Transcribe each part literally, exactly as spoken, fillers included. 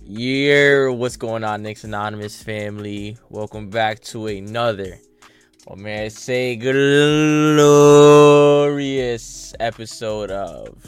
Yeah, what's going on, Knicks Anonymous family? Welcome back to another, oh man, say glorious episode of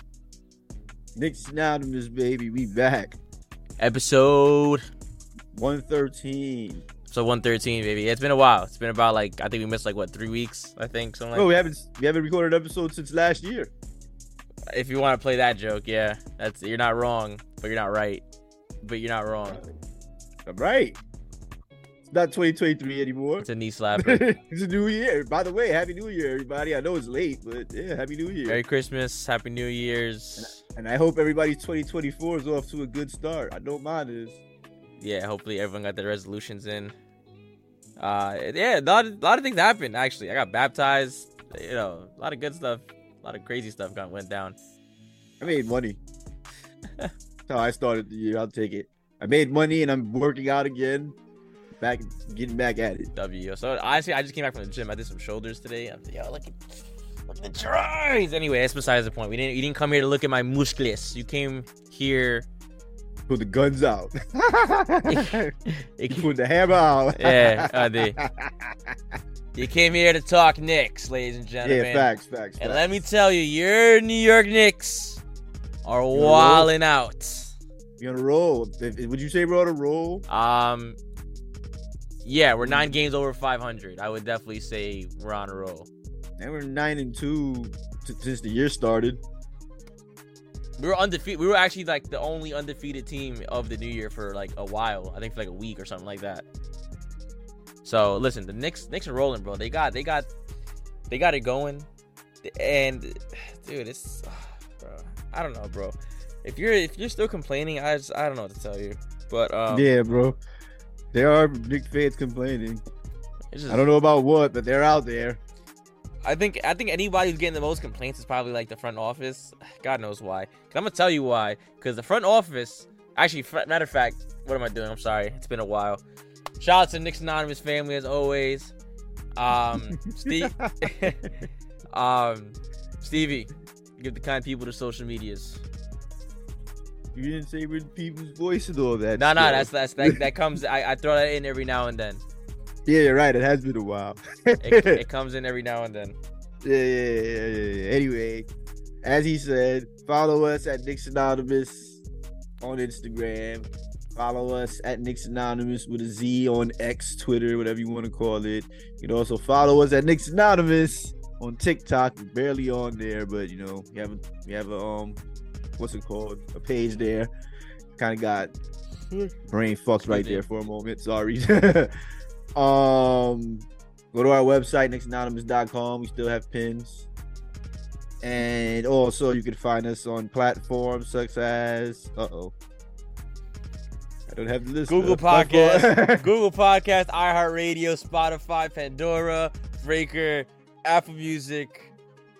Knicks Anonymous, baby. We back. Episode one thirteen. So one thirteen, baby. It's been a while. It's been about like I think we missed like what three weeks. I think something. Bro, like we haven't we haven't recorded an episode since last year. If you want to play that joke, yeah, that's you're not wrong, but you're not right. But you're not wrong. I'm right. It's not twenty twenty-three anymore. It's a knee slapper. It's a new year. By the way, Happy New Year, everybody. I know it's late, but yeah, Happy New Year. Merry Christmas, Happy New Year's. And I, and I hope everybody's twenty twenty-four is off to a good start. I know mine is. Yeah, hopefully everyone got their resolutions in. Uh, yeah, a lot, of, a lot of things happened, actually. I got baptized. You know, a lot of good stuff. A lot of crazy stuff got went down. I made money. That's how I started the year. I'll take it. I made money and I'm working out again. Back, getting back at it. W. So honestly, I just came back from the gym. I did some shoulders today. I'm like, yo, look at, look at the tries. Anyway, that's besides the point. We didn't. You didn't come here to look at my muscles. You came here. Put the guns out. it, you put the hammer out. Yeah, I did. You came here to talk Knicks, ladies and gentlemen. Yeah, facts, facts. And facts. let me tell you, your New York Knicks are wilding out. You're on a roll. Would you say we're on a roll? Um, yeah, we're nine games over five hundred. I would definitely say we're on a roll. And we're nine and two t- since the year started. We were undefeated. We were actually like the only undefeated team of the new year for like a while. I think for like a week or something like that. So listen, the Knicks, Knicks are rolling, bro. They got, they got, they got it going. And dude, it's, bro, I don't know, bro. If you're, if you're still complaining, I just, I don't know what to tell you. But um, yeah, bro, there are Knicks fans complaining. Just, I don't know about what, but they're out there. I think, I think anybody who's getting the most complaints is probably like the front office. God knows why. Cause I'm gonna tell you why. Cause the front office, actually, matter of fact, what am I doing? I'm sorry, it's been a while. Shout out to Knicks Anonymous family as always. Um, Steve, um, Stevie, give the kind people to social medias. You didn't say with people's voice and all that. No, no, that's that's that that comes. I, I throw that in every now and then. Yeah, you're right. It has been a while. it, it comes in every now and then. Yeah, yeah, yeah, yeah. Anyway, as he said, follow us at Knicks Anonymous on Instagram. Follow us at Knicks Anonymous with a Z on X, Twitter, whatever you want to call it. You can also follow us at Knicks Anonymous on TikTok. We're barely on there, but you know, we have a, we have a um, what's it called? A page there. Kind of got brain fucked right there for a moment. Sorry. um, go to our website knicks anonymous dot com. We still have pins. And also, you can find us on platforms such as uh oh. I don't have the list. Google Podcast, Google Podcast, iHeartRadio, Spotify, Pandora, Breaker, Apple Music,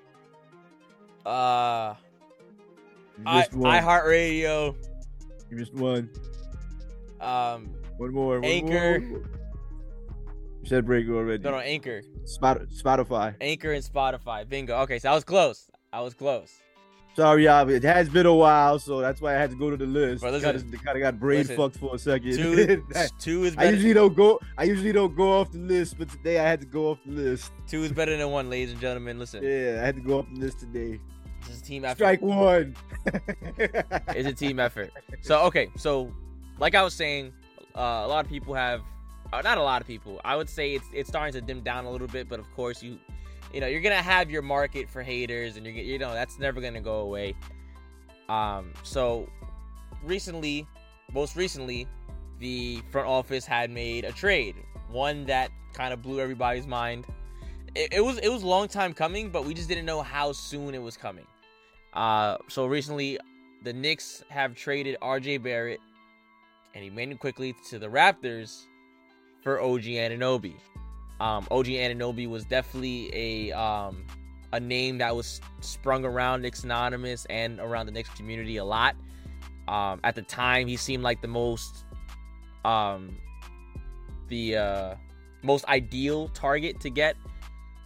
uh, I, iHeartRadio. You missed one. Um, one more. One Anchor. More, one more. You said Breaker already. No, no, Anchor. Spot, Spotify. Anchor and Spotify. Bingo. Okay, so I was close. I was close. Sorry, y'all. It has been a while, so that's why I had to go to the list. Bro, listen, kind of got brain listen, fucked for a second. Two, two is better. I usually don't go. I usually don't go off the list, but today I had to go off the list. Two is better than one, ladies and gentlemen. Listen. Yeah, I had to go off the list today. This is a team effort. Strike one. It's a team effort. So okay, so like I was saying, uh, a lot of people have, uh, not a lot of people. I would say it's it's starting to dim down a little bit, but of course you, you know, you're gonna have your market for haters, and you're you know that's never gonna go away. Um, so recently, most recently, the front office had made a trade, one that kind of blew everybody's mind. It, it was it was a long time coming, but we just didn't know how soon it was coming. Uh, so recently, the Knicks have traded R J Barrett and Emmanuel Quickley to the Raptors for O G Anunoby. Um, O G Anunoby was definitely a um. a name that was sprung around Knicks Anonymous and around the Knicks community a lot. Um, at the time, he seemed like the most, um, the uh, most ideal target to get.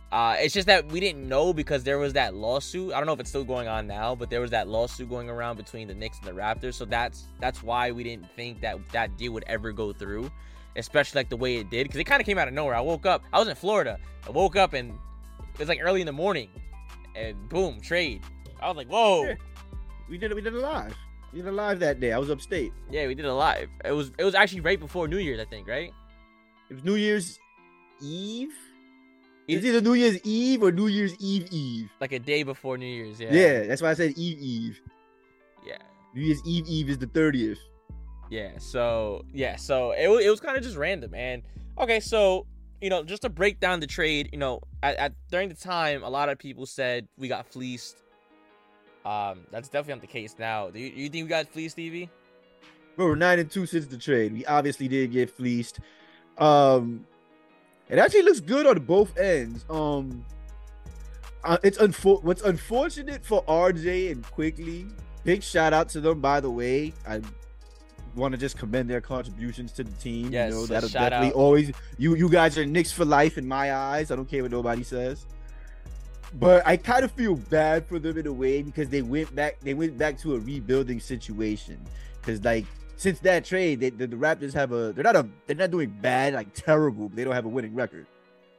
Uh, it's just that we didn't know because there was that lawsuit. I don't know if it's still going on now, but there was that lawsuit going around between the Knicks and the Raptors. So that's that's why we didn't think that that deal would ever go through, especially like the way it did, because it kind of came out of nowhere. I woke up, I was in Florida. I woke up and it was like early in the morning, and boom, trade. I was like, whoa. Yeah. We did it. We did it live. We did it live that day. I was upstate. Yeah, we did it live. It was it was actually right before New Year's, I think, right? It was New Year's Eve. It's either New Year's Eve or New Year's Eve Eve. Like a day before New Year's, yeah. Yeah, that's why I said Eve Eve. Yeah. New Year's Eve Eve is the thirtieth. Yeah, so, yeah, so it, it was kind of just random. And, okay, so, you know, just to break down the trade, you know, at, at during the time, a lot of people said we got fleeced. Um, that's definitely not the case now. Do you, you think we got fleeced, Stevie? Bro, we're nine and two since the trade. We obviously did get fleeced. Um... It actually looks good on both ends. Um, uh, it's unfo- what's unfortunate for R J and Quickly. Big shout out to them, by the way. I want to just commend their contributions to the team. Yes, you know, that'll shout definitely out. always. You you guys are Knicks for life in my eyes. I don't care what nobody says. But I kind of feel bad for them in a way because they went back. They went back to a rebuilding situation because like. Since that trade, they, the, the Raptors have a they're not a they're not doing bad, like terrible, but they don't have a winning record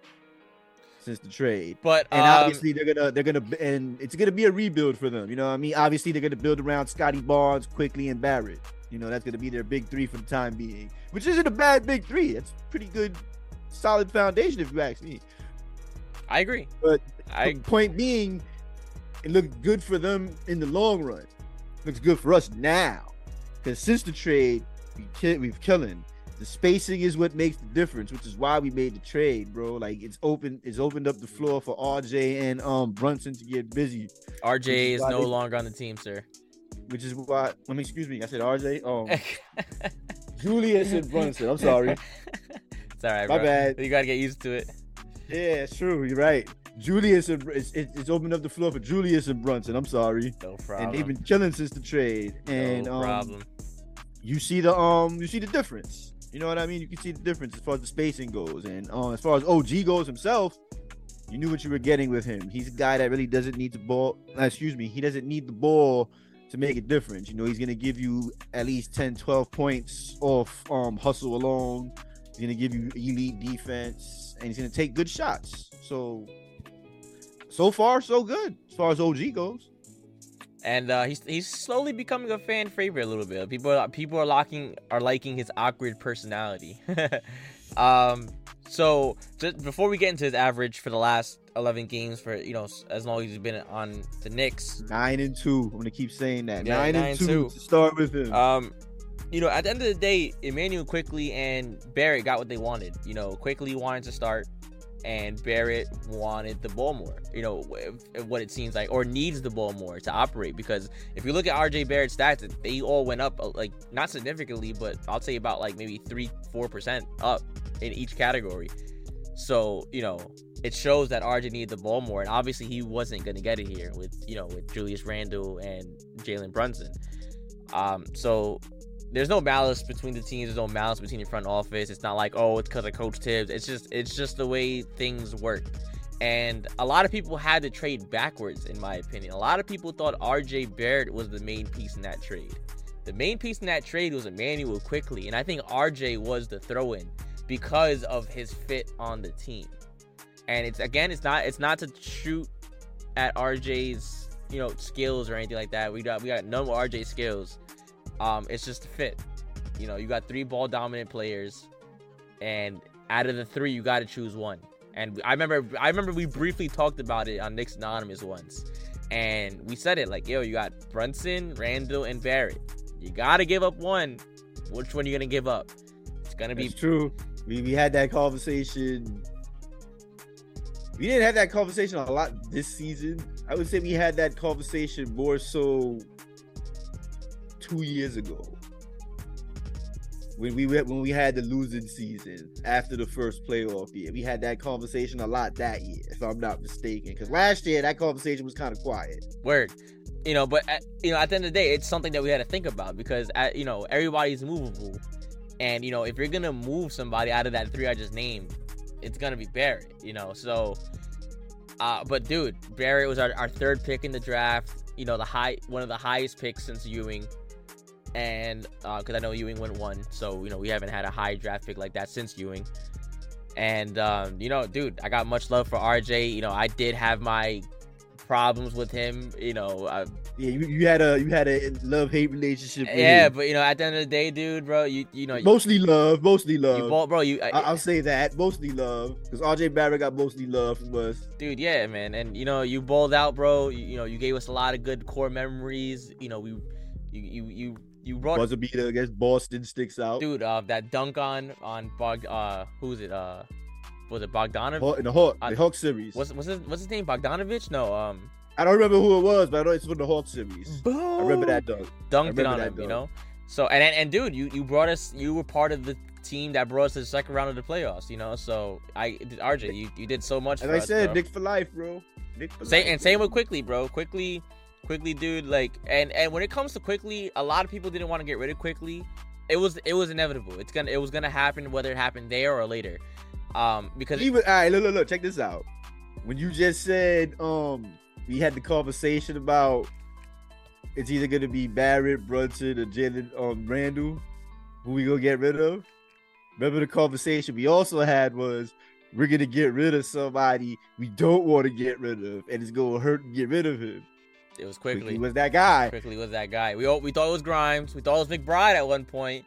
since the trade. But and um, obviously they're gonna they're gonna and it's gonna be a rebuild for them. You know what I mean? Obviously they're gonna build around Scotty Barnes, Quickly, and Barrett. You know, that's gonna be their big three for the time being, which isn't a bad big three. It's pretty good, solid foundation if you ask me. I agree. But I the point being, it looked good for them in the long run. It looks good for us now. Because since the trade, we ki- we've killing. The spacing is what makes the difference, which is why we made the trade, bro. Like it's open, it's opened up the floor for R J and um Brunson to get busy. R J is, is no they, longer on the team, sir. Which is why. Let me excuse me. I said R J. Oh, Julius and Brunson. I'm sorry. It's all right, My bro. bad. You gotta get used to it. Yeah, it's true. You're right. Julius and it's, it's opened up the floor for Julius and Brunson. I'm sorry. No problem. And they've been killing since the trade. And no um, problem. you see the um, you see the difference. You know what I mean? You can see the difference as far as the spacing goes, and um, as far as O G goes himself, you knew what you were getting with him. He's a guy that really doesn't need the ball. Uh, excuse me, he doesn't need the ball to make a difference. You know, he's gonna give you at least ten, twelve points off um hustle alone. He's gonna give you elite defense, and he's gonna take good shots. So, so far, so good as far as O G goes. And uh, he's he's slowly becoming a fan favorite a little bit. People are, people are liking are liking his awkward personality. um, so just before we get into his average for the last eleven games, for you know as long as he's been on the Knicks, Nine and two. I'm gonna keep saying that. Yeah, nine, nine and two, two. to start with him. Um, you know, at the end of the day, Emmanuel Quickly and Barrett got what they wanted. You know, Quickly wanted to start, and Barrett wanted the ball more. You know, what it seems like, or needs the ball more to operate. Because if you look at R J Barrett's stats, they all went up, like not significantly, but I'll say about like maybe three, four percent up in each category. So you know, it shows that R J needed the ball more, and obviously he wasn't going to get it here with you know with Julius Randle and Jalen Brunson. Um, so. There's no malice between the teams. There's no malice between the front office. It's not like, oh, it's because of Coach Tibbs. It's just, it's just the way things work. And a lot of people had to trade backwards, in my opinion. A lot of people thought R J Barrett was the main piece in that trade. The main piece in that trade was Emmanuel Quickly, and I think R J was the throw-in because of his fit on the team. And it's again, it's not, it's not to shoot at R J's, you know, skills or anything like that. We got, we got none of R J's skills. Um, it's just a fit. You know, you got three ball dominant players, and out of the three, you got to choose one. And I remember, I remember we briefly talked about it on Knicks Anonymous once, and we said it like, yo, you got Brunson, Randle, and Barrett. You got to give up one. Which one are you gonna give up? It's gonna be It's true. We we had that conversation. We didn't have that conversation a lot this season. I would say we had that conversation more so two years ago, when we when we had the losing season after the first playoff year. We had that conversation a lot that year, if I'm not mistaken. Because last year that conversation was kind of quiet. Word. You know, but at, you know, at the end of the day, it's something that we had to think about because at, you know, everybody's movable, and you know, if you're gonna move somebody out of that three I just named, it's gonna be Barrett. You know, so Uh, but dude, Barrett was our, our third pick in the draft. You know, the high one of the highest picks since Ewing, and because uh, I know Ewing went one, so you know we haven't had a high draft pick like that since Ewing. And um, you know, dude, I got much love for R J. You know, I did have my problems with him. You know, I, yeah, you, you had a you had a love hate relationship. With yeah, him. but you know, at the end of the day, dude, bro, you you know, mostly love, mostly love. You bought, bro. You, I, I'll say that mostly love because R J Barrett got mostly love from us, dude. Yeah, man, and you know, you balled out, bro. You, you know, you gave us a lot of good core memories. You know, we, you, you, you, you brought buzzer beater against Boston sticks out, dude. Uh, that dunk on on Bog, uh, who's it? Uh, was it Bogdanovich in the Hawk, uh, the Hawk series? What's what's his what's his name? Bogdanovich? No, um. I don't remember who it was, but I know it's from the Hawk series. Boom. I remember that dunk. Dunked it on him, dunk. You know. So and, and and dude, you you brought us. You were part of the team that brought us to the second round of the playoffs. You know. So I, R J, you, you did so much. As for I us, said, bro. Nick for life, bro. Nick for Say, life. And same with Quickly, bro. Quickly, Quickly, dude. Like, and and when it comes to Quickly, a lot of people didn't want to get rid of Quickly. It was it was inevitable. It's gonna it was gonna happen whether it happened there or later. Um, because even all right, look, look, look, check this out. When you just said um. we had the conversation about it's either going to be Barrett, Brunson, or Jalen um, Randall, who we going to get rid of. Remember the conversation we also had was we're going to get rid of somebody we don't want to get rid of, and it's going to hurt to get rid of him. It was Quickly. He was that guy. Quickly was that guy. We all, we thought it was Grimes. We thought it was McBride at one point.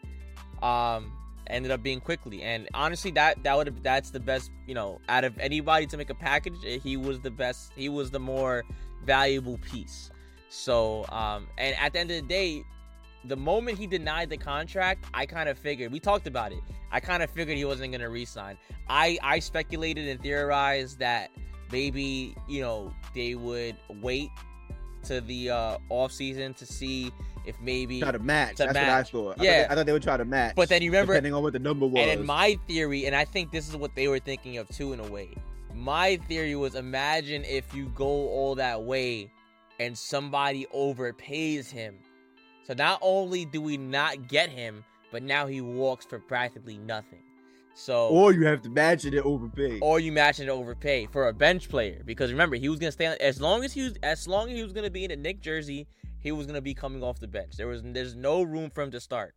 Um, ended up being Quickly, and honestly, that that would have that's the best. You know, out of anybody to make a package, he was the best. He was the more valuable piece. So, um, and at the end of the day, the moment he denied the contract, I kind of figured. We talked about it. I kind of figured he wasn't going to re-sign. I I speculated and theorized that maybe you know they would wait to the uh, off season to see if maybe try to match. To That's match. what I thought. Yeah, I thought, they, I thought they would try to match. But then you remember, depending on what the number was. And in my theory, and I think this is what they were thinking of too, in a way. My theory was: imagine if you go all that way, and somebody overpays him. So not only do we not get him, but now he walks for practically nothing. So, or you have to match it and overpay, or you match it and overpay for a bench player, because remember he was gonna stay on, as long as he was as long as he was gonna be in a Knick jersey, he was gonna be coming off the bench. There was there's no room for him to start.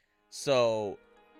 So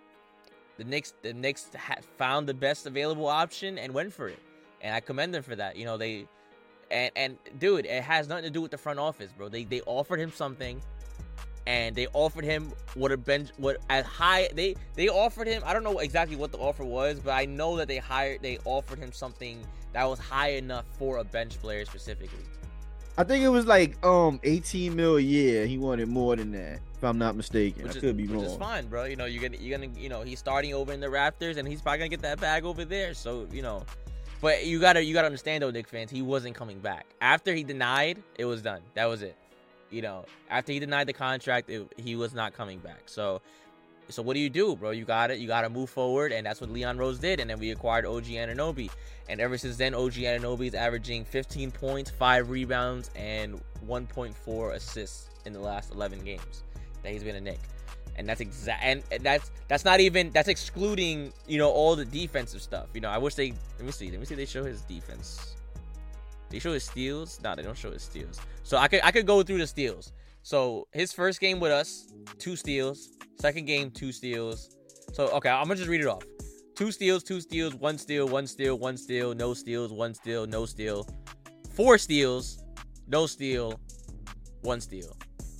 the Knicks the Knicks ha- found the best available option and went for it, and I commend them for that. You know they and and dude, it has nothing to do with the front office, bro. They they offered him something. And they offered him what a bench, what as high they they offered him. I don't know exactly what the offer was, but I know that they hired, they offered him something that was high enough for a bench player specifically. I think it was like um eighteen mil a year. He wanted more than that, if I'm not mistaken. Which I is, could be which wrong. Which is fine, bro. You know, you're gonna you're gonna you know he's starting over in the Raptors, and he's probably gonna get that bag over there. So you know, but you gotta you gotta understand though, Knicks fans, he wasn't coming back after he denied. It was done. That was it. You know, after he denied the contract, it, he was not coming back. So, so what do you do, bro? You got it. You got to move forward, and that's what Leon Rose did. And then we acquired O G Anunoby, and ever since then, O G Anunoby is averaging fifteen points, five rebounds, and one point four assists in the last eleven games that he's been a Knick. And that's exact. And that's that's not even that's excluding you know all the defensive stuff. You know, I wish they let me see let me see they show his defense. They show his steals. No, they don't show his steals. So I could I could go through the steals. So his first game with us, two steals. Second game, two steals. So okay, I'm gonna just read it off. Two steals, two steals, one steal, one steal, one steal, no steals, one steal, no steal. Four steals, no steal, one steal.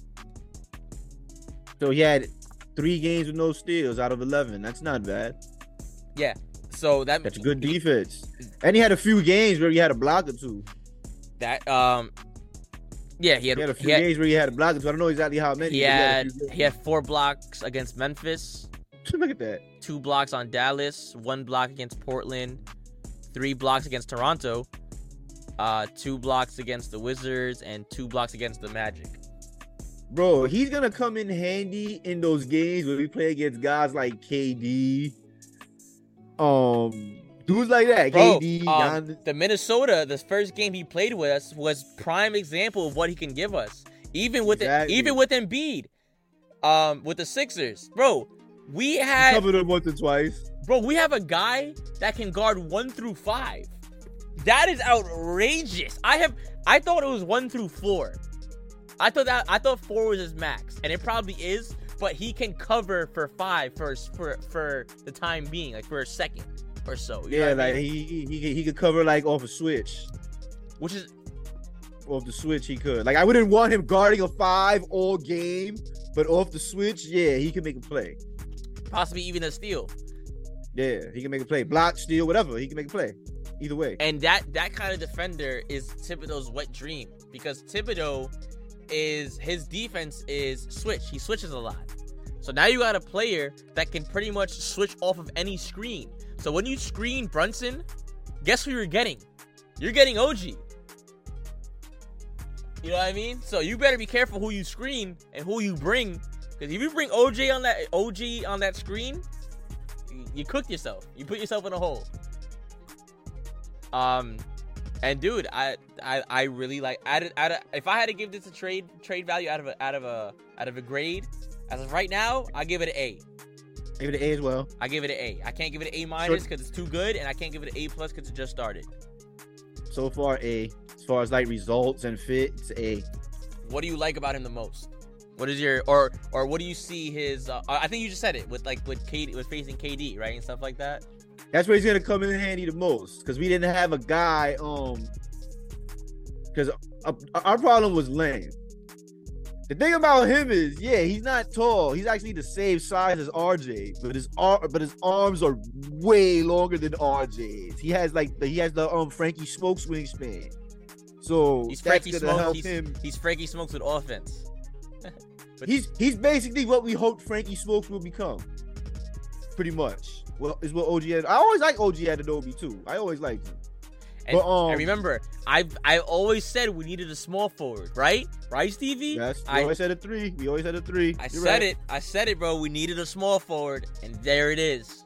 So he had three games with no steals out of eleven. That's not bad. Yeah. So that that's a good defense. And he had a few games where he had a block or two. That um, yeah, he had, he had a few he had, games where he had a block or two. I don't know exactly how many. He had he had, he had four blocks against Memphis. Look at that. Two blocks on Dallas. One block against Portland. Three blocks against Toronto. Uh, two blocks against the Wizards and two blocks against the Magic. Bro, he's gonna come in handy in those games where we play against guys like K D. Um, dudes like that. Bro, K D. um, the Minnesota, the first game he played with us was prime example of what he can give us. Even with exactly. it, even with Embiid, um, with the Sixers, bro, we had covered him once or twice. Bro, we have a guy that can guard one through five. That is outrageous. I have I thought it was one through four. I thought that I thought four was his max, and it probably is. But he can cover for five for for for the time being, like for a second or so. You yeah, know what I like mean? he, he he he could cover like off a switch. Which is Off the switch, he could. Like I wouldn't want him guarding a five all game, but off the switch, yeah, he can make a play. possibly even a steal. Yeah, he can make a play, block, steal, whatever. He can make a play. Either way. And that that kind of defender is Thibodeau's wet dream, because Thibodeau is his defense is switch. He switches a lot. So now you got a player that can pretty much switch off of any screen. So when you screen Brunson, guess who you're getting? You're getting O G. You know what I mean? So you better be careful who you screen and who you bring, because if you bring O J on that O G on that screen, you, you cooked yourself. You put yourself in a hole. Um, and dude, I I, I really like. Out of, out of, if I had to give this a trade trade value out of a out of a out of a grade, as of right now, I give it an A. Give it an A as well. I give it an A. I can't give it an A minus because it's too good, and I can't give it an A plus because it just started. So far, A. As far as like results and fit, it's A. What do you like about him the most? What is your or or what do you see his? Uh, I think you just said it with like with K D, with facing K D, right, and stuff like that. That's where he's gonna come in handy the most, because we didn't have a guy. Um, because our problem was length. The thing about him is, yeah, he's not tall. He's actually the same size as R J, but his ar- but his arms are way longer than R J's. He has like the, he has the um Frankie Smokes wingspan. So He's that's Frankie gonna Smokes. help He's, him. he's Frankie Smokes with offense. But He's he's basically what we hoped Frankie Smokes will become. Pretty much. Well, is what O G had. I always like O G Anunoby too. I always liked him. And, But, um, and remember, I've I always said we needed a small forward, right? Right, Stevie? Yes, we I, always had a three. We always had a three. I You're said right. it. I said it, bro. We needed a small forward, and there it is.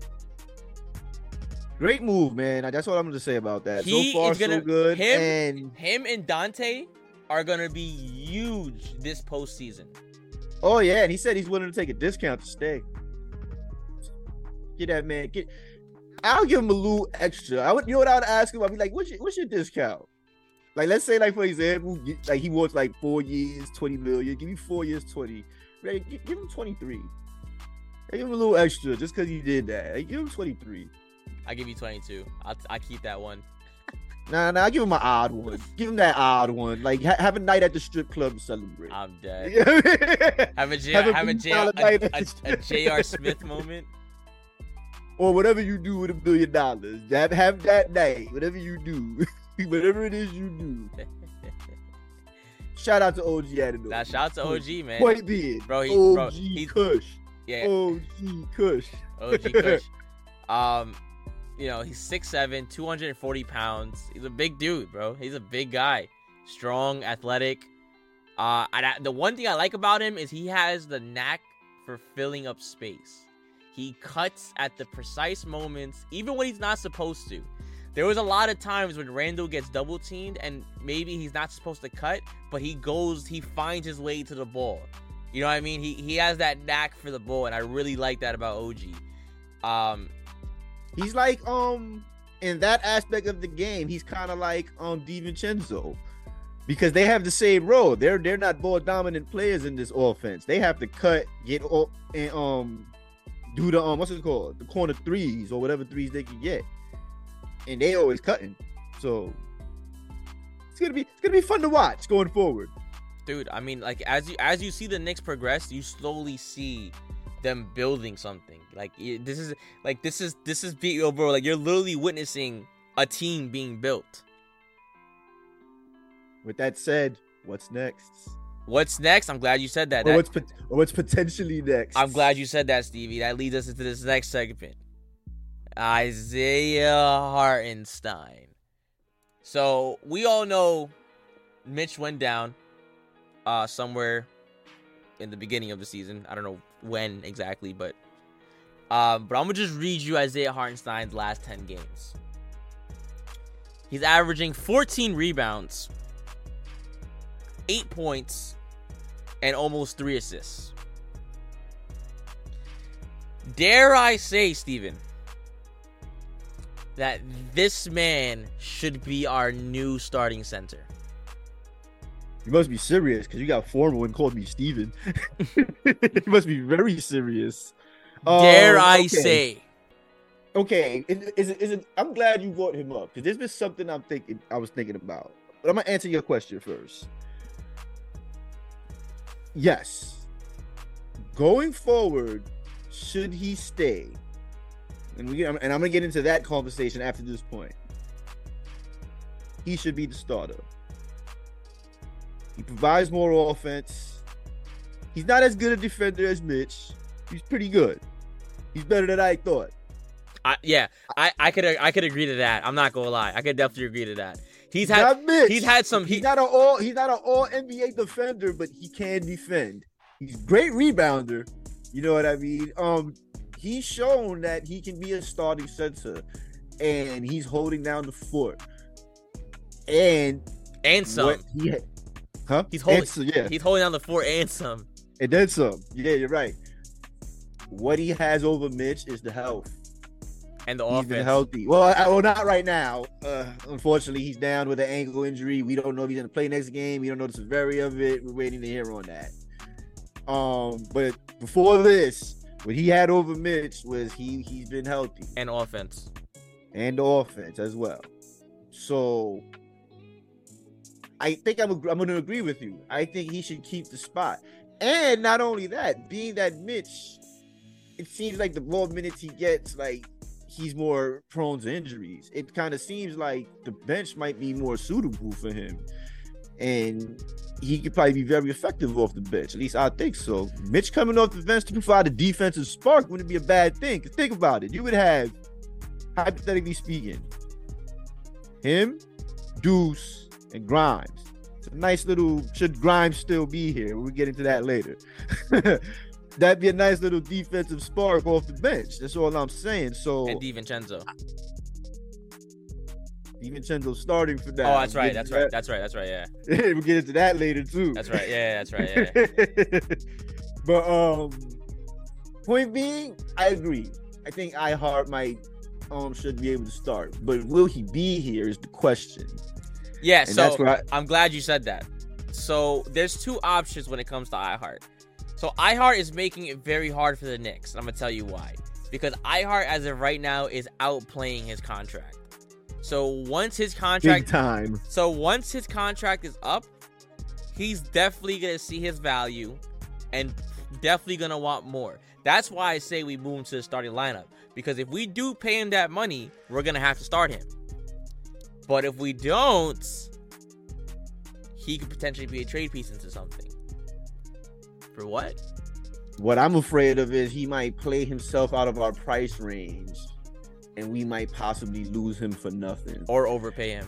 Great move, man. That's what I'm going to say about that. He so far, is gonna- so good. him- and Him and Dante are gonna be huge this postseason. oh yeah, and he said he's willing to take a discount to stay. Get that man. Get. I'll give him a little extra. I would, you know what I would ask him? I'd be like, "What's your, what's your discount?" Like, let's say, like for example, get- like he wants like four years, twenty million. Give me four years, twenty. Right? Give, give him twenty three. Give him a little extra just because you did that. Like, give him twenty three. I give you twenty-two. I'll I keep that one. Nah, nah. Give him an odd one. Give him that odd one. Like ha- have a night at the strip club to celebrate. I'm dead. Yeah. Have a J, Have a have a J, solid a, night a, at the a J R Smith moment. Or whatever you do with a billion dollars. Have, have that night. Whatever you do. Whatever it is you do. Shout out to O G Anunoby. Now, shout out to O G, man. Point being, Bro, he- O G bro, he- Kush. Yeah, O G Kush. O G Kush. Um, you know, he's six seven, two hundred forty pounds. He's a big dude, bro. He's a big guy. Strong, athletic. Uh, and I, the one thing I like about him is he has the knack for filling up space. He cuts at the precise moments, even when he's not supposed to. There was a lot of times when Randall gets double teamed and maybe he's not supposed to cut, but he goes, he finds his way to the ball. You know what I mean? He he has that knack for the ball, and I really like that about O G. Um, He's like, um, in that aspect of the game, he's kind of like um DiVincenzo. Because they have the same role. They're they're not ball dominant players in this offense. They have to cut, get up, and um do the um what's it called? The corner threes or whatever threes they can get. And they always cutting. So it's gonna be it's gonna be fun to watch going forward. dude, I mean, like as you as you see the Knicks progress, you slowly see them building something. Like it, this is like this is this is big, yo, bro. Like you're literally witnessing a team being built. With that said, what's next? What's next? I'm glad you said that. Or That- what's pot- or what's potentially next? I'm glad you said that, Stevie. That leads us into this next segment. Isaiah Hartenstein. So we all know Mitch went down uh, somewhere in the beginning of the season. I don't know when exactly, but um, but I'm gonna just read you Isaiah Hartenstein's last ten games. He's averaging fourteen rebounds, eight points, and almost three assists. Dare I say, Steven, that this man should be our new starting center. You must be serious because you got formal and called me Steven. You must be very serious. Dare Um, I okay. say? Okay, is, is, it, is it, I'm glad you brought him up because there's been something I'm thinking. I was thinking about, but I'm gonna answer your question first. Yes, going forward, should he stay? And we and I'm gonna get into that conversation after this point. He should be the starter. He provides more offense. He's not as good a defender as Mitch. He's pretty good. He's better than I thought. I, yeah, I, I could I could agree to that. I'm not gonna lie. I could definitely agree to that. He's He's had not Mitch. he's had some. He's He, not an all. He's not an all N B A defender, but he can defend. He's a great rebounder. You know what I mean? Um, he's shown that he can be a starting center, and he's holding down the fort. And and some. what he, huh? He's holding. And so, yeah, He's holding down the fort and some. and then some. Yeah, you're right. What he has over Mitch is the health. And the He's offense. been healthy. Well, I, well, not right now. Uh, unfortunately, he's down with an ankle injury. We don't know if he's going to play next game. We don't know the severity of it. We're waiting to hear on that. Um, but before this, what he had over Mitch was he he's been healthy And offense. and the offense as well. So I think I'm I'm going to agree with you. I think he should keep the spot. And not only that, being that Mitch, it seems like the more minutes he gets, like he's more prone to injuries. It kind of seems like the bench might be more suitable for him. And he could probably be very effective off the bench. At least I think so. Mitch coming off the bench to provide a defensive spark wouldn't be a bad thing. 'Cause think about it. You would have, hypothetically speaking, him, Deuce, and Grimes. It's a nice little, should Grimes still be here? We'll get into that later. That'd be a nice little defensive spark off the bench. That's all I'm saying. So And DiVincenzo. DiVincenzo starting for that. Oh, that's We'll right. get That's into right. that- That's right. That's right. Yeah. we'll get into that later too. That's right. Yeah. yeah that's right. Yeah. But um, point being, I agree. I think iHeart might um should be able to start, but will he be here is the question. Yeah. And So that's what I, I'm glad you said that. So there's two options when it comes to iHeart. So iHeart is making it very hard for the Knicks. I'm gonna tell you why. Because iHeart, as of right now, is outplaying his contract. So once his big contract, time. so once his contract is up, he's definitely gonna see his value, and definitely gonna want more. That's why I say we move him to the starting lineup. Because if we do pay him that money, we're gonna have to start him. But if we don't, he could potentially be a trade piece into something. For what? What I'm afraid of is he might play himself out of our price range, and we might possibly lose him for nothing. Or overpay him.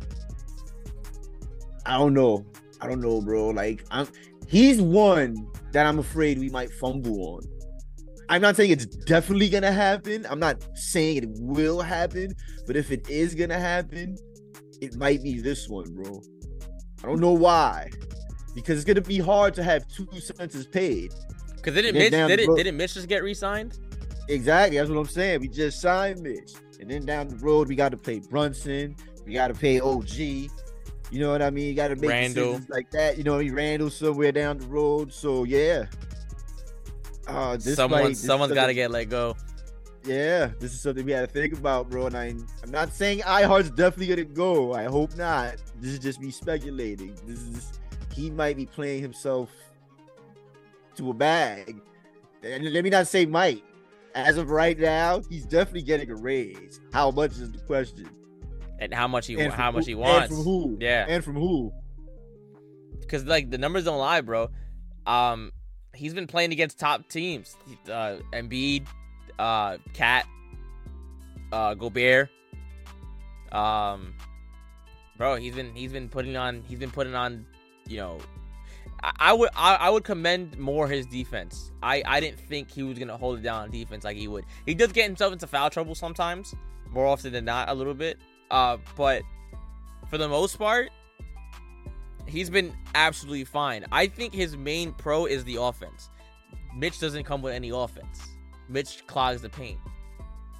I don't know. I don't know, bro. Like I'm, he's one that I'm afraid we might fumble on. I'm not saying it's definitely gonna happen. I'm not saying it will happen, but if it is gonna happen, it might be this one, bro. I don't know why, because it's gonna be hard to have two centers paid. Because didn't Then Mitch down the didn't, road- didn't Mitch just get re-signed? Exactly, that's what I'm saying. We just signed Mitch, and then down the road we got to pay Brunson, we got to pay O G. You know what I mean? You got to make Randall. decisions like that. You know, what I mean? Randall somewhere down the road. So yeah. Uh, this Someone, might- this is someone's got to something- get let go. Yeah, this is something we had to think about, bro. And I, I'm not saying iHeart's definitely gonna go. I hope not. This is just me speculating. This is he might be playing himself to a bag. And let me not say might. As of right now, he's definitely getting a raise. How much is the question? And how much he And wa- how from much who- he wants. And from who? Yeah. And from who? Because like the numbers don't lie, bro. Um, he's been playing against top teams. Uh, Embiid, uh, Cat, uh, Gobert. Um, bro, he's been he's been putting on he's been putting on, you know. I, I would I, I would commend more his defense. I, I didn't think he was gonna hold it down on defense like he would. He does get himself into foul trouble sometimes, more often than not, a little bit. Uh, but for the most part, he's been absolutely fine. I think his main pro is the offense. Mitch doesn't come with any offense. Mitch clogs the paint.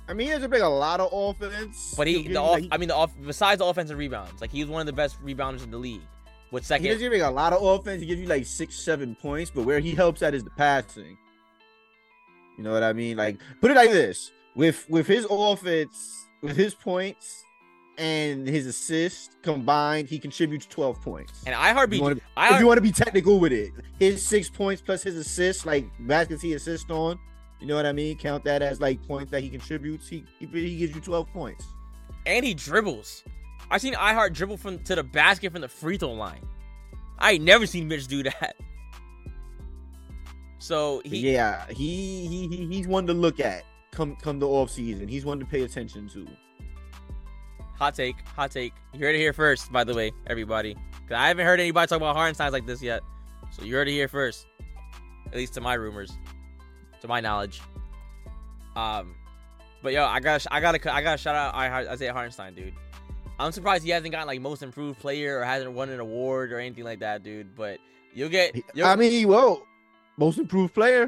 I mean, he doesn't bring a lot of offense. But he, He'll the give you, off, like, he- I mean, the off, besides the offensive rebounds, like he's one of the best rebounders in the league. With he second, doesn't bring a lot of offense. He gives you like six, seven points, but where he helps at is the passing. You know what I mean? Like, put it like this: with with his offense, with his points and his assists combined, he contributes twelve points. and iHeart If be, you wanna- iHeart, if you want to be technical with it, his six points plus his assists, like baskets he assists on, you know what I mean? Count that as like points that he contributes. He he, he gives you twelve points. and he dribbles. I seen iHeart dribble from to the basket from the free throw line. I ain't never seen Mitch do that. So But he, yeah, he, he he he's one to look at come come the off season. He's one to pay attention to. hot take, hot take. You heard it here first, by the way, everybody. 'Cause I haven't heard anybody talk about Hartenstein like this yet. So you heard it here first, at least to my rumors, to my knowledge. Um, but yo, I got, I got to, I got to shout out Isaiah Hartenstein, dude. I'm surprised he hasn't gotten like most improved player or hasn't won an award or anything like that, dude. But you'll get, you'll, I mean, well, most improved player,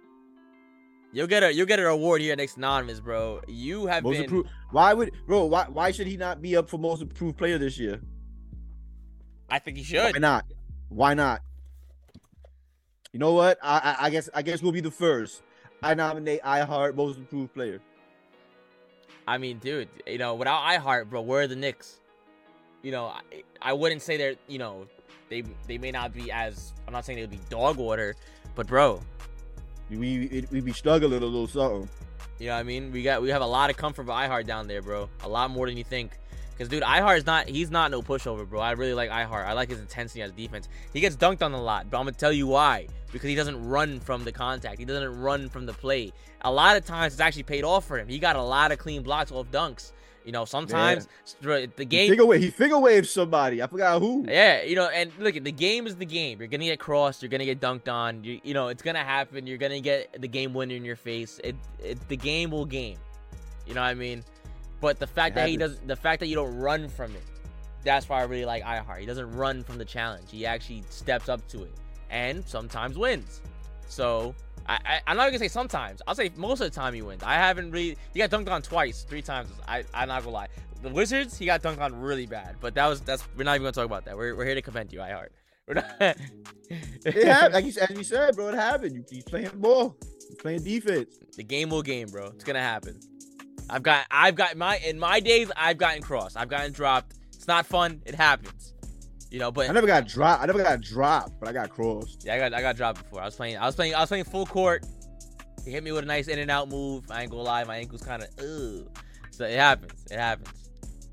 you'll get a, you'll get an award here next Anonymous, bro. You have most been. improved. Why would bro? Why why should he not be up for most improved player this year? I think he Why should. not? Why not? You know what? I, I I guess I guess we'll be the first. I nominate iHeart most improved player. I mean, dude, you know, without iHeart, bro, where are the Knicks? You know, I, I wouldn't say they're, you know, they they may not be as, I'm not saying they'd be dog water, but bro, We we, we be struggling a little something. you know what I mean? We got we have a lot of comfort with iHeart down there, bro. A lot more than you think. Because, dude, iHeart is not, he's not no pushover, bro. I really like iHeart. I like his intensity as defense. He gets dunked on a lot, but I'm going to tell you why. Because he doesn't run from the contact. He doesn't run from the play. A lot of times, it's actually paid off for him. He got a lot of clean blocks off dunks. You know, sometimes the He game... figure wave, he figure wave somebody. I forgot who. Yeah, you know, and look, the game is the game. You're going to get crossed. You're going to get dunked on. You, you know, it's going to happen. You're going to get the game winner in your face. It, it The game will game. You know what I mean? But the fact It that he happens. does, the fact that you don't run from it, that's why I really like iHeart. He doesn't run from the challenge. He actually steps up to it, and sometimes wins. So I, I I'm not gonna say sometimes. I'll say most of the time he wins. I haven't really. He got dunked on twice, three times. I I'm not gonna lie. The Wizards, he got dunked on really bad. But that was that's. We're not even gonna talk about that. We're we're here to commend you, iHeart. We're not. It happened. Like you, as you said, bro, it happened. You keep playing ball. You playing defense. The game will game, bro. It's gonna happen. I've got, I've got my in my days. I've gotten crossed. I've gotten dropped. It's not fun. It happens, you know. But I never got dropped. I never got dropped, but I got crossed. yeah, I got, I got dropped before. I was playing, I was playing, I was playing full court. He hit me with a nice in and out move. I ain't gonna lie, my ankle's kind of, ugh. So it happens. It happens.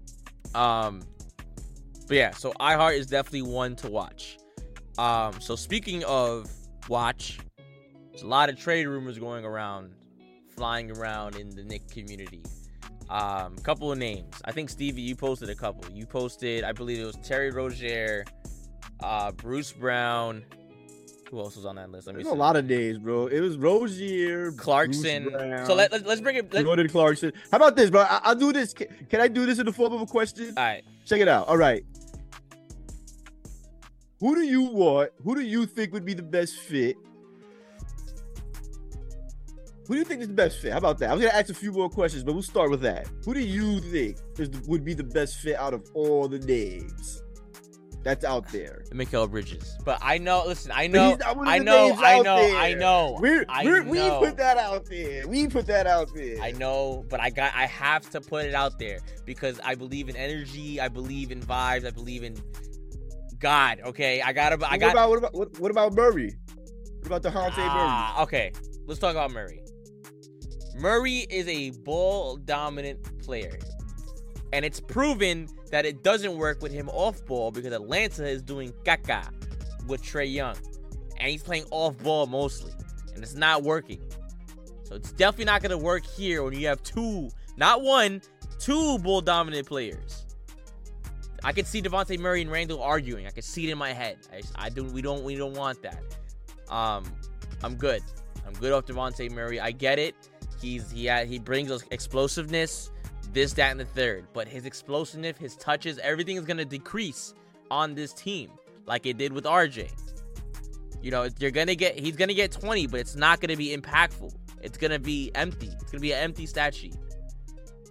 Um, but yeah, so iHeart is definitely one to watch. Um, so speaking of watch, there's a lot of trade rumors going around. Flying around in the Knick community. Um, couple of names. I think Stevie, you posted a couple. You posted, I believe it was Terry Rozier, uh, Bruce Brown. Who else was on that list? Let me There's see. a lot of days, bro. It was Rozier, Clarkson. Bruce Brown, So let, let, let's bring it. Let, Jordan Clarkson. How about this, bro? I, I'll do this. Can, can I do this in the form of a question? all right. Check it out. All right. Who do you want? Who do you think would be the best fit? Who do you think is the best fit? How about that? I was gonna ask a few more questions, but we'll start with that. Who do you think is the, would be the best fit out of all the names that's out there? Mikal Bridges. But I know, listen, I But know, he's not one of I the know, names I out know, there. I know. We're, I we're, we know. put that out there. We put that out there. I know, but I got I have to put it out there because I believe in energy, I believe in vibes, I believe in God, okay? I gotta I What got about what about what, what about Murray? What about the Dejounte Murray? ah, okay. Let's talk about Murray. Murray is a ball dominant player. And it's proven that it doesn't work with him off ball because Atlanta is doing caca with Trae Young. And he's playing off ball mostly. And it's not working. So it's definitely not going to work here when you have two, not one, two ball dominant players. I could see Devontae Murray and Randall arguing. I could see it in my head. I, I do. We don't. We don't want that. Um, I'm good. I'm good off Devontae Murray. I get it. He's he had, he brings us explosiveness, this, that, and the third. But his explosiveness, his touches, everything is gonna decrease on this team, like it did with R J. You know, you're gonna get he's gonna get twenty, but it's not gonna be impactful. It's gonna be empty. It's gonna be an empty stat sheet.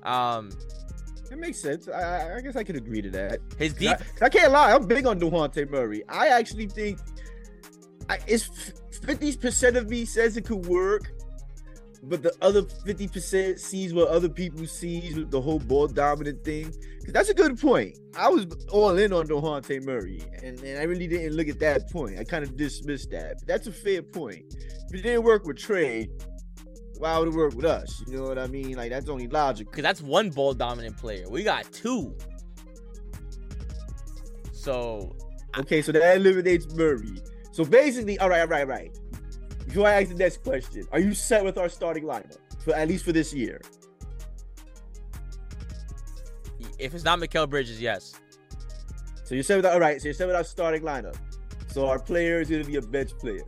Um, That makes sense. I, I guess I could agree to that. His deep. I, I can't lie. I'm big on DeJounte Murray. I actually think I, it's fifty percent of me says it could work, but the other fifty percent sees what other people sees with the whole ball dominant thing. Because that's a good point. I was all in on DeJounte Murray, and, and I really didn't look at that point. I kind of dismissed that. But that's a fair point. If it didn't work with Trey, why would it work with us? You know what I mean? Like, that's only logical. Because that's one ball dominant player. We got two. So. Okay, so that eliminates Murray. So basically, all right, all right, all right. Before I ask the next question, are you set with our starting lineup for at least for this year? If it's not Mikal Bridges, yes. So you're set with our, all right. So you're set with our starting lineup. So our player is going to be a bench player.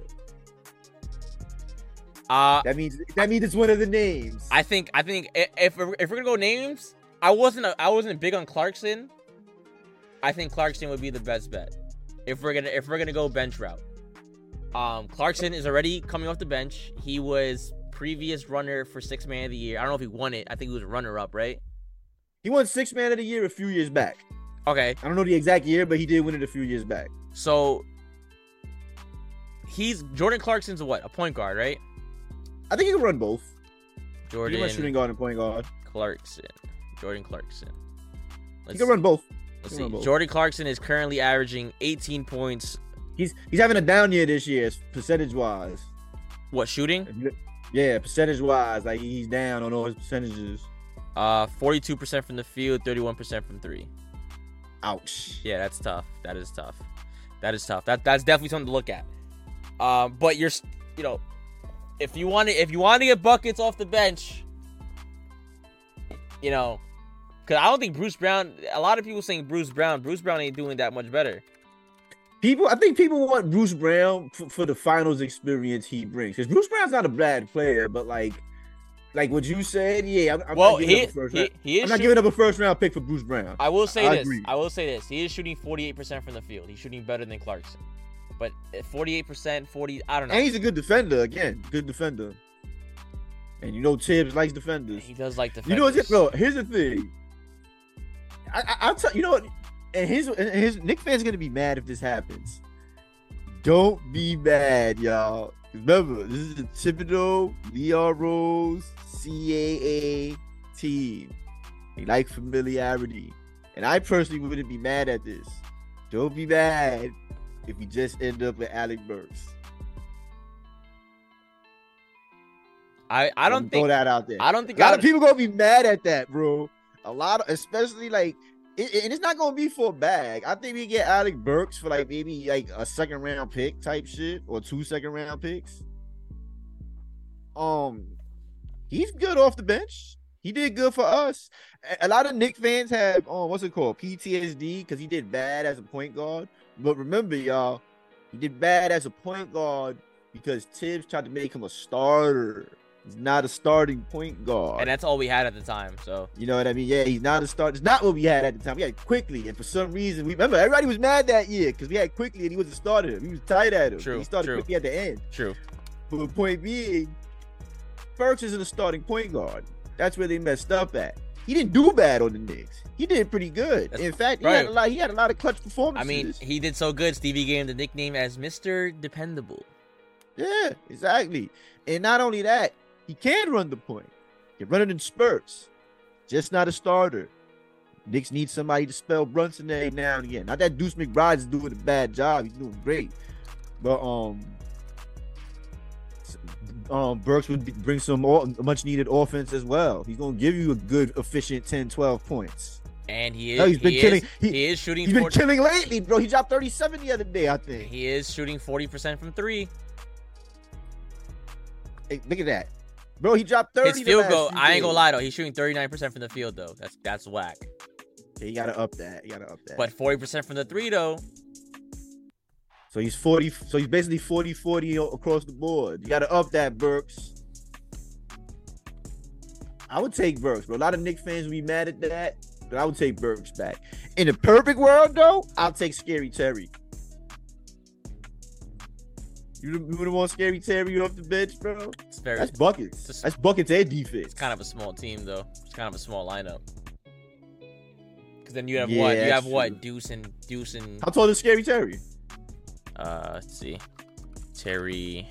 Uh, that means that means it's one of the names. I think I think if we're, if we're gonna go names, I wasn't a, I wasn't big on Clarkson. I think Clarkson would be the best bet if we're gonna if we're gonna go bench route. Um, Clarkson is already coming off the bench. He was previous runner for sixth man of the year. I don't know if he won it. I think he was a runner up, right? He won sixth man of the year a few years back. Okay. I don't know the exact year, but he did win it a few years back. So he's Jordan Clarkson's a what? A point guard, right? I think he can run both. Jordan he can run shooting guard and point guard. Clarkson. Jordan Clarkson. Let's, he can run both. Let's see. Jordan Clarkson is currently averaging eighteen points. He's he's having a down year this year, percentage wise. What, shooting? Yeah, percentage wise, like he's down on all his percentages. Uh, forty-two percent from the field, thirty-one percent from three. Ouch. Yeah, that's tough. That is tough. That is tough. That that's definitely something to look at. Um, uh, but you're, you know. If you want to, if you want to get buckets off the bench, you know, because I don't think Bruce Brown. A lot of people saying Bruce Brown. Bruce Brown ain't doing that much better. People, I think people want Bruce Brown for, for the finals experience he brings. Because Bruce Brown's not a bad player, but like, like what you said, yeah. I'm, I'm well, not giving he, up a first he, round. he is I'm not shooting, giving up a first round pick for Bruce Brown. I will say I this. agree. I will say this. He is shooting forty-eight percent from the field. He's shooting better than Clarkson, but forty-eight percent, forty. I don't know. And he's a good defender. Again, good defender. And you know Tibbs likes defenders. He does like defenders. You know what's bro? Here's the thing. I, I, I'll tell you know what. And his and his Knicks fans gonna be mad if this happens. Don't be mad, y'all. Remember, this is the Thibodeau, Leon Rose, C A A team. They like familiarity, and I personally wouldn't be mad at this. Don't be mad if we just end up with Alec Burks. I, I don't think throw that out there. I don't think a lot I of people gonna be mad at that, bro. A lot of, especially like, it, and it's not gonna be for a bag. I think we get Alec Burks for like maybe like a second round pick type shit or two second round picks. Um, he's good off the bench. He did good for us. A lot of Knicks fans have, oh, what's it called, P T S D, because he did bad as a point guard. But remember, y'all, he did bad as a point guard because Tibbs tried to make him a starter. He's not a starting point guard. And that's all we had at the time. So you know what I mean? Yeah, he's not a starter. It's not what we had at the time. We had Quickly, and for some reason, we remember everybody was mad that year because we had Quickly and he was a starter. We was tight at him. True. He started true. Quickly at the end. True. But the point being, Burks isn't a starting point guard. That's where they messed up at. He didn't do bad on the Knicks. He did pretty good. That's In fact, he right. had a lot. He had a lot of clutch performances. I mean, he did so good. Stevie gave him the nickname as Mister Dependable. Yeah, exactly. And not only that, he can run the point. He can run it in spurts. Just not a starter. Knicks need somebody to spell Brunson every now and again. Not that Deuce McBride is doing a bad job. He's doing great. But um, um Burks would be, bring some much needed offense as well. He's going to give you a good, efficient ten, twelve points. And he is. No, he's been he killing. Is, he, he is shooting. He's been forty killing lately, bro. He dropped thirty-seven the other day, I think. He is shooting forty percent from three. Hey, look at that, bro. He dropped thirty. His field goal. I ain't gonna lie though. He's shooting thirty-nine percent from the field though. That's that's whack. Yeah, you gotta up that. You gotta up that. But forty percent from the three though. So he's forty. So he's basically forty forty across the board. You gotta up that, Burks. I would take Burks, but a lot of Knicks fans would be mad at that. But I would take Burks back. In the perfect world, though, I'll take Scary Terry. You, you would want Scary Terry off the bench, bro? very. That's buckets. It's a, That's buckets and defense. It's kind of a small team though. It's kind of a small lineup. Because then you have Yeah, what? You have true. what? Deuce and Deuce and. How tall is Scary Terry? Uh, let's see. Terry.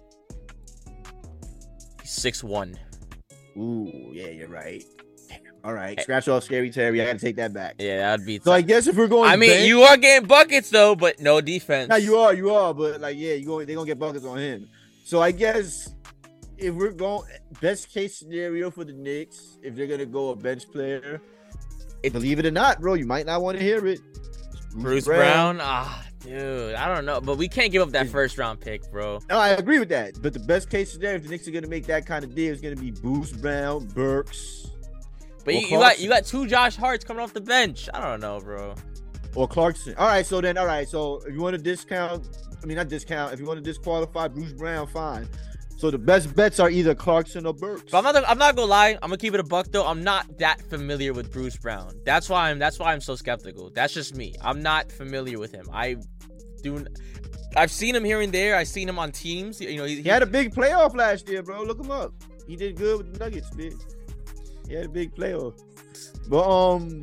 He's six one. Ooh, yeah, you're right. All right, scratch off Scary Terry. I gotta take that back. Yeah, that'd be. So I guess if we're going, I mean, bench, you are getting buckets though, but no defense. Now you are, you are, but like, yeah, you going, they're gonna get buckets on him. So I guess if we're going best case scenario for the Knicks, if they're gonna go a bench player, It- believe it or not, bro, you might not want to hear it. Bruce Brown. Ah, dude, I don't know, but we can't give up that first round pick, bro. No, I agree with that. But the best case scenario, if the Knicks are gonna make that kind of deal, is gonna be Bruce Brown, Burks, But or you, you got Clarkson. you got two Josh Harts coming off the bench. I don't know, bro. or Clarkson. All right, so then, all right, so if you want to discount, I mean not discount, if you want to disqualify Bruce Brown, fine. So the best bets are either Clarkson or Burks. But I'm not. I'm not gonna lie. I'm gonna keep it a buck though. I'm not that familiar with Bruce Brown. That's why I'm. That's why I'm so skeptical. That's just me. I'm not familiar with him. I do. I've seen him here and there. I've seen him on teams. You know, he, He had a big playoff last year, bro. Look him up. He did good with the Nuggets, man. He had a big playoff. But um,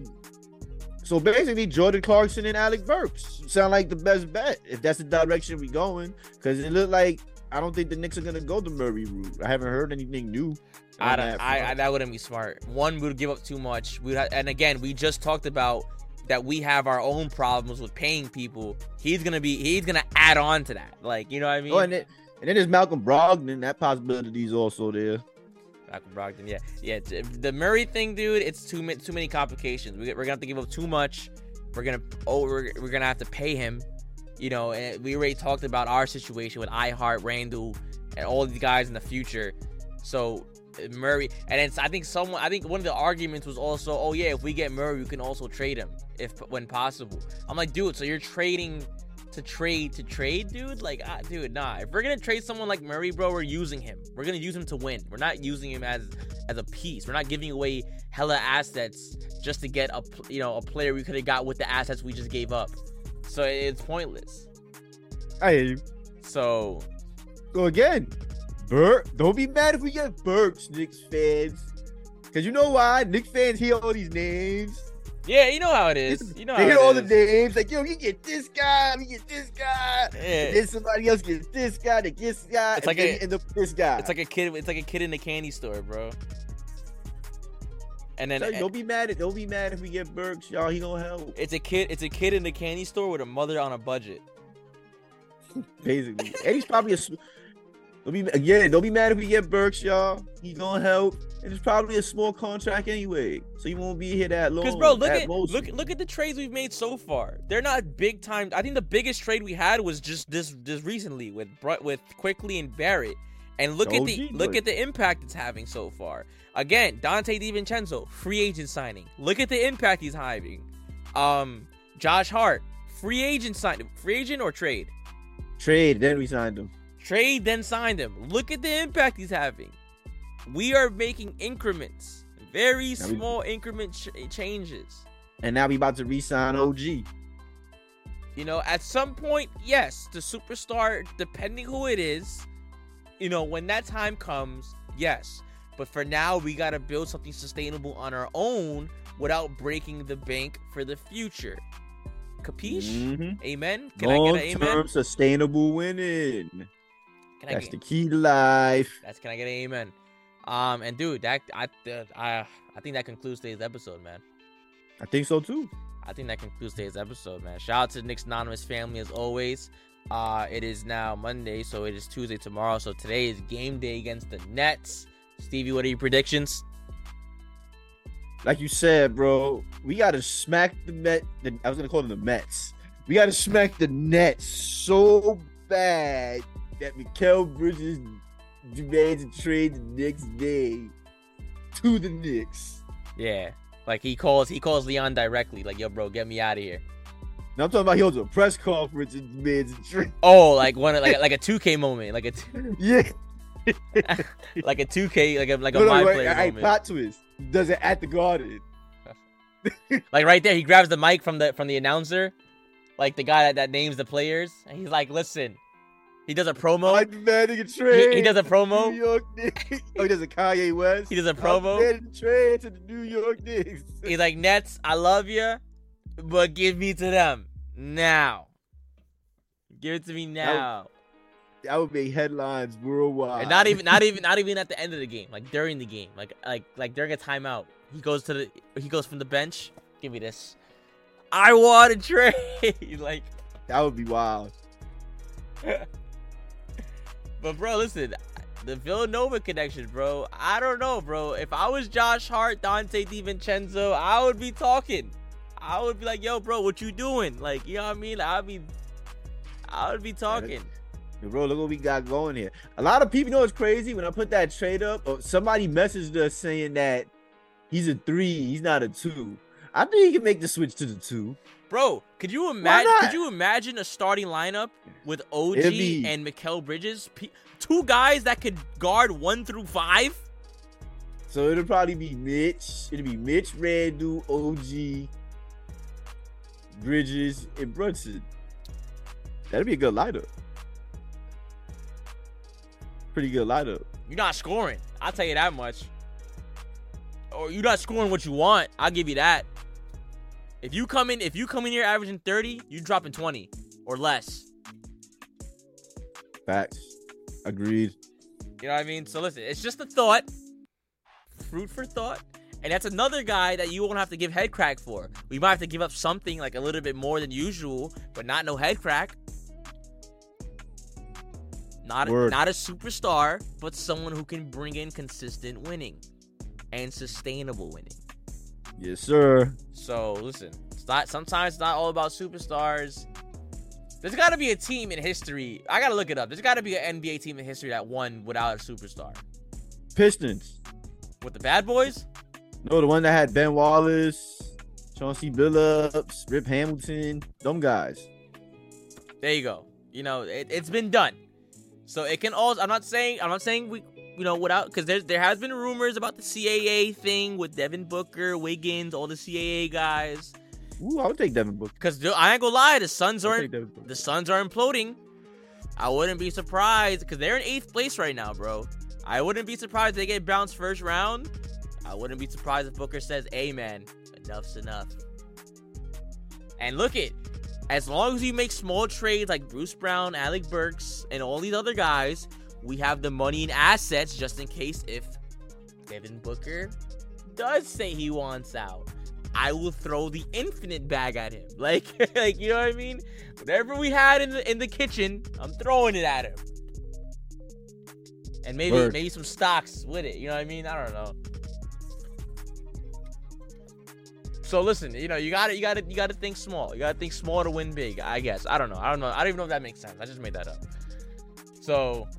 so basically, Jordan Clarkson and Alec Burks sound like the best bet if that's the direction we going. Because it looked like I don't think the Knicks are gonna go the Murray route. I haven't heard anything new. I, on don't, that I, I front. that wouldn't be smart. One, we would give up too much. We would, and again, we just talked about that we have our own problems with paying people. He's gonna be. He's gonna add on to that. Like, you know what I mean? Oh, and then, and then there's Malcolm Brogdon. That possibility is also there. Malcolm Brogdon, yeah, yeah. t- The Murray thing, dude, it's too many, too many complications. We, we're gonna have to give up too much. We're gonna, oh, we're, we're gonna have to pay him. You know, and we already talked about our situation with iHeart, Randall, and all these guys in the future. So uh, Murray, and it's, I think someone, I think one of the arguments was also, oh yeah, if we get Murray, we can also trade him if when possible. I'm like, dude, so you're trading to trade to trade, dude? Like, ah, dude, nah. If we're gonna trade someone like Murray, bro, we're using him. We're gonna use him to win. We're not using him as as a piece. We're not giving away hella assets just to get a you know a player we could have got with the assets we just gave up. So it's pointless. I hear you. So So again, Burke, don't be mad if we get Burks, Knicks fans. Because you know why? Knicks fans hear all these names. yeah, you know how it is. You know they how hear it all is. the names. Like, yo, you get this guy, you get this guy. Yeah. And then somebody else gets this guy, they get this guy. It's and like then a- you end up with this guy. It's like a kid. It's like a kid in the candy store, bro. And then So don't be mad at don't be mad if we get Burks, y'all. He gonna help. it's a kid. It's a kid in the candy store with a mother on a budget. Basically. And he's probably a sm- don't be again, don't be mad if we get Burks, y'all. He gonna help. And it's probably a small contract anyway. So you won't be here that long. Because bro, look at at most. look look at the trades we've made so far. They're not big time. I think the biggest trade we had was just this this recently with Br- with Quickly and Barrett. And look at the O G, look look. at the impact it's having so far. Again, Dante DiVincenzo, free agent signing. Look at the impact he's having. Um, Josh Hart, free agent sign, free agent or trade? Trade, then we signed him. Trade, then signed him. Look at the impact he's having. We are making increments, very Now we- small increment ch- changes. And now we about to re-sign O G. You know, at some point, yes, the superstar, depending who it is, you know, when that time comes, yes. But for now, we got to build something sustainable on our own without breaking the bank for the future. Capiche? Mm-hmm. Amen? Can I get an amen? Long-term sustainable winning. Can I That's get, the key to life. that's, can I get an amen? Um, and dude, that I, I, I think that concludes today's episode, man. I think so too. I think that concludes today's episode, man. Shout out to the Knicks Anonymous family as always. Uh, it is now Monday, so it is Tuesday tomorrow. So today is game day against the Nets. Stevie, what are your predictions? Like you said, bro, we gotta smack the Met. The, I was gonna call them the Mets. We gotta smack the Nets so bad that Mikal Bridges demands a trade the next day to the Knicks. Yeah, like he calls, he calls Leon directly, like, "Yo, bro, get me out of here." Now I'm talking about he holds a press conference and demands a trade. Oh, like one, like like a two K moment, like a t- Yeah, like a two K, like a like a no, no, my wait, player I, I moment. plot twist. He does it at the Garden. Like right there, he grabs the mic from the from the announcer, like the guy that, that names the players, and he's like, "Listen, He does a promo. I'm the man in the trade. He, he does a promo. New York Knicks. Oh, he does a Kanye West. He does a I'm the promo. man in the trade to the New York Knicks. He's like, Nets, I love you, but give me to them now. Give it to me now. That would make headlines worldwide. And not even, not even, not even at the end of the game. Like during the game, like, like, like during a timeout, he goes to the, he goes from the bench. Give me this. I want to trade. Like that would be wild. But bro, listen, the Villanova connection, bro. I don't know, bro. If I was Josh Hart, Dante DiVincenzo, I would be talking. I would be like, yo, bro, what you doing? Like, you know what I mean? I'd be, I would be talking. Yo, bro, look what we got going here. A lot of people, you know what's crazy? When I put that trade up, somebody messaged us saying that he's a three, he's not a two. I think he can make the switch to the two. Bro, could you imagine? Could you imagine a starting lineup with O G be, and Mikal Bridges, P- two guys that could guard one through five? So it'll probably be Mitch. It'll be Mitch, Randall, O G, Bridges, and Brunson. That'd be a good lineup. Pretty good lineup. You're not scoring. I'll tell you that much. Or you're not scoring what you want. I'll give you that. If you come in, if you come in here averaging thirty, you dropping twenty or less. Facts. Agreed. You know what I mean? So listen, it's just a thought. Fruit for thought. And that's another guy that you won't have to give head crack for. We might have to give up something like a little bit more than usual, but not no head crack. Not a, not a superstar, but someone who can bring in consistent winning and sustainable winning. Yes, sir. So listen, it's not, sometimes it's not all about superstars. There's got to be a team in history. I got to look it up. There's got to be an N B A team in history that won without a superstar. Pistons. With the Bad Boys? No, the one that had Ben Wallace, Chauncey Billups, Rip Hamilton, them guys. There you go. You know, it, it's been done. So it can also, I'm not saying, I'm not saying we, you know, without, because there's there has been rumors about the C A A thing with Devin Booker, Wiggins, all the C A A guys. Ooh, I would take Devin Booker. Because I ain't gonna lie, the Suns are the Suns are imploding. I wouldn't be surprised because they're in eighth place right now, bro. I wouldn't be surprised if they get bounced first round. I wouldn't be surprised if Booker says, "Hey, man, enough's enough." And look it, as long as you make small trades like Bruce Brown, Alec Burks, and all these other guys, we have the money and assets just in case if Devin Booker does say he wants out. I will throw the infinite bag at him. Like, like you know what I mean? Whatever we had in the in the kitchen, I'm throwing it at him. And maybe Word. maybe some stocks with it. You know what I mean? I don't know. So listen, you know, you gotta you gotta you gotta think small. You gotta think small to win big, I guess. I don't know. I don't know. I don't even know if that makes sense. I just made that up. So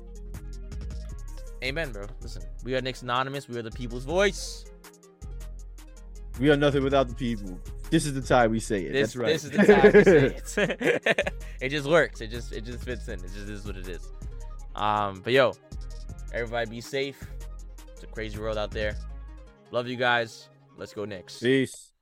amen, bro. Listen, we are Knicks Anonymous. We are the people's voice. We are nothing without the people. This is the time we say it. This, That's right. This is the time we say it. It just works. It just it just fits in. It just is what it is. Um, but yo, everybody be safe. It's a crazy world out there. Love you guys. Let's go Knicks. Peace.